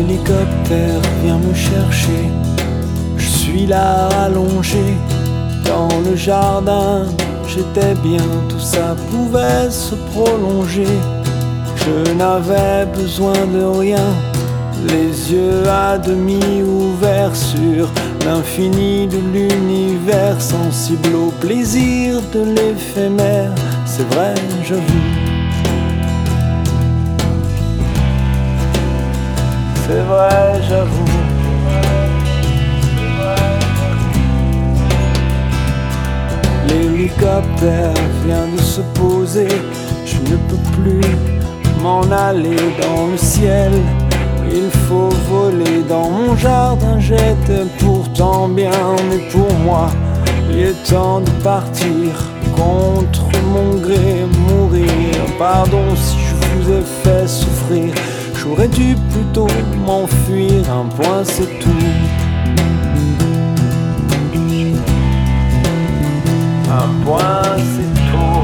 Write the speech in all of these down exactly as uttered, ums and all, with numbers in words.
L'hélicoptère vient me chercher. Je suis là allongé dans le jardin. J'étais bien, tout ça pouvait se prolonger. Je n'avais besoin de rien, les yeux à demi ouverts sur l'infini de l'univers, sensible au plaisir de l'éphémère. C'est vrai, j'avoue. C'est vrai, j'avoue. L'hélicoptère vient de se poser. Je ne peux plus m'en aller dans le ciel. Il faut voler dans mon jardin. J'étais pourtant bien, mais pour moi il est temps de partir. Contre mon gré, mourir. Pardon si je vous ai fait souffrir. J'aurais dû plutôt m'enfuir. Un point c'est tout. Un point c'est tout.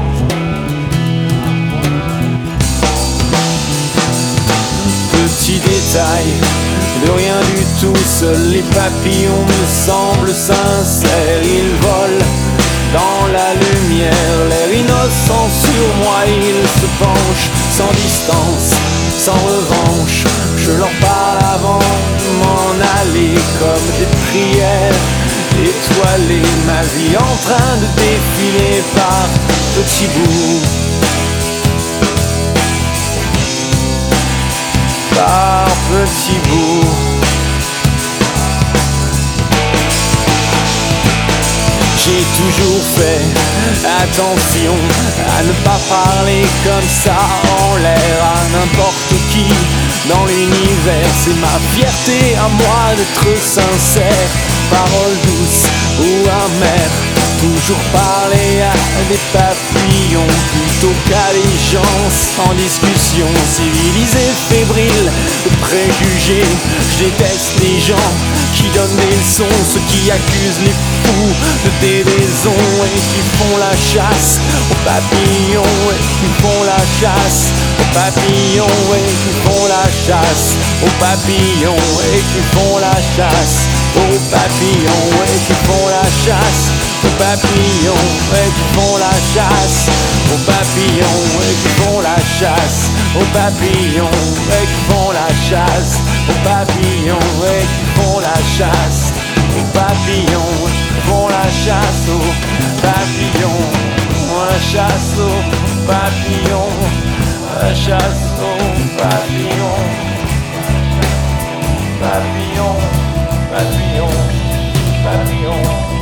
Petit détail, de rien du tout. Seuls les papillons me semblent sincères. Ils volent dans la lumière, l'air innocent sur moi. Ils se penchent sans distance, sans revanche. Je leur parle avant de m'en aller, comme des prières étoilées. Ma vie en train de défiler par petits bouts, par petits bouts. J'ai toujours fait attention à ne pas parler comme ça en l'air à n'importe qui dans l'univers. C'est ma fierté à moi d'être sincère. Paroles douces ou amères, toujours parler à des papillons plutôt qu'à des gens sans discussion. Civilisé, fébrile, de préjugés. Je déteste les gens qui donnent des leçons, ceux qui accusent les fous de déraison et qui font la chasse aux papillons, et qui font la chasse aux papillons, et qui font la chasse aux papillons, et qui font la chasse aux papillons, et qui font la chasse aux papillons, et qui font la chasse aux papillons, et qui font la chasse aux papillons, et qui font la chasse aux papillons, et qui font la chasse aux papillons, qui font la chasse aux papillons, la chasse aux papillons, la chasse aux papillons, papillons, papillons, papillons.